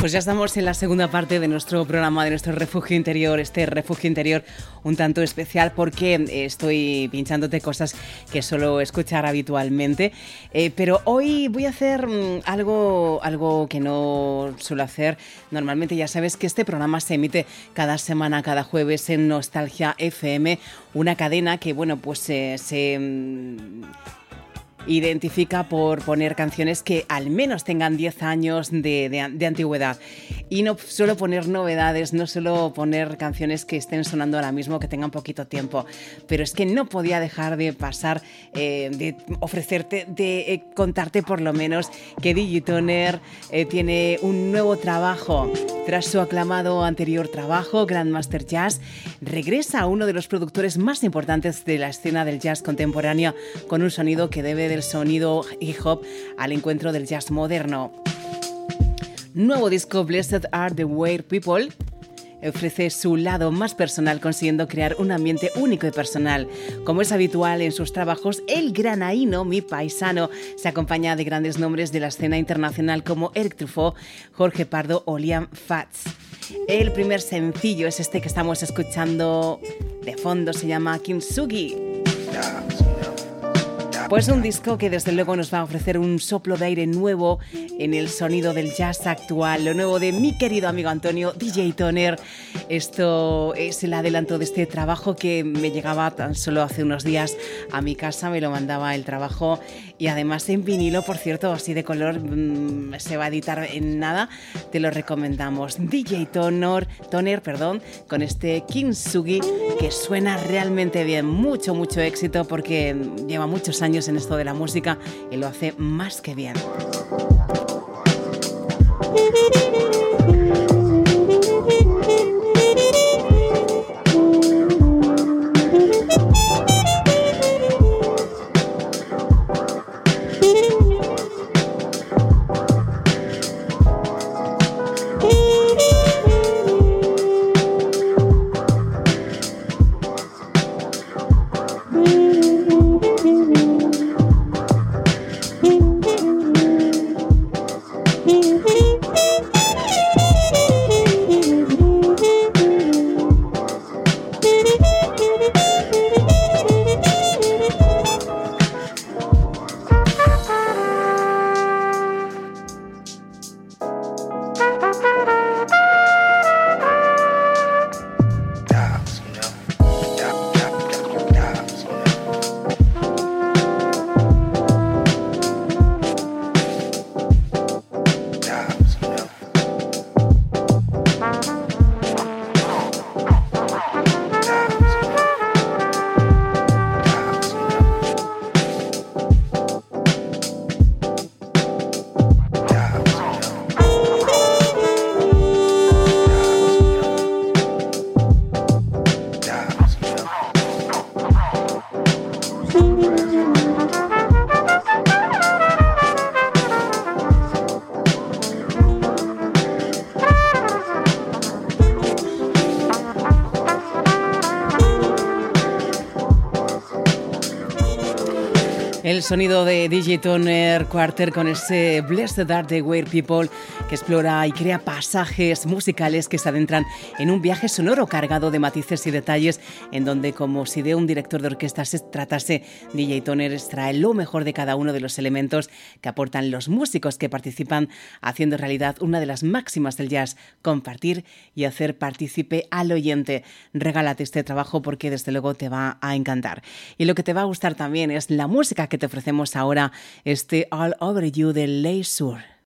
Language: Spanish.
Pues ya estamos en la segunda parte de nuestro programa, de nuestro refugio interior, este refugio interior un tanto especial porque estoy pinchándote cosas que suelo escuchar habitualmente, pero hoy voy a hacer algo que no suelo hacer normalmente. Ya sabes que este programa se emite cada semana, cada jueves en Nostalgia FM, una cadena que, bueno, pues se identifica por poner canciones que al menos tengan 10 años de antigüedad. Y no suelo poner novedades, no suelo poner canciones que estén sonando ahora mismo, que tengan poquito tiempo. Pero es que no podía dejar de pasar, de ofrecerte, de contarte por lo menos que Digitoner tiene un nuevo trabajo. Tras su aclamado anterior trabajo, Grandmaster Jazz, regresa a uno de los productores más importantes de la escena del jazz contemporánea, con un sonido que debe del sonido hip hop al encuentro del jazz moderno. Nuevo disco Blessed Are the Weird People ofrece su lado más personal, consiguiendo crear un ambiente único y personal. Como es habitual en sus trabajos, el granaíno, mi paisano, se acompaña de grandes nombres de la escena internacional como Eric Truffaut, Jorge Pardo o Liam Fats. El primer sencillo es este que estamos escuchando de fondo, se llama Kintsugi. Pues un disco que desde luego nos va a ofrecer un soplo de aire nuevo en el sonido del jazz actual, lo nuevo de mi querido amigo Antonio, DJ Toner. Esto es el adelanto de este trabajo que me llegaba tan solo hace unos días a mi casa, me lo mandaba el trabajo y además en vinilo, por cierto, así de color, se va a editar en nada, te lo recomendamos. DJ Toner, con este Kintsugi que suena realmente bien, mucho éxito porque lleva muchos años en esto de la música y lo hace más que bien. El sonido de Digitoner Quarter con ese Blessed Are the Weird People que explora y crea pasajes musicales que se adentran en un viaje sonoro cargado de matices y detalles en donde, como si de un director de orquesta se tratase, Digitoner extrae lo mejor de cada uno de los elementos que aportan los músicos que participan, haciendo realidad una de las máximas del jazz: compartir y hacer partícipe al oyente. Regálate este trabajo porque desde luego te va a encantar. Y lo que te va a gustar también es la música que te ofrecemos ahora, este All Over You de Leisure.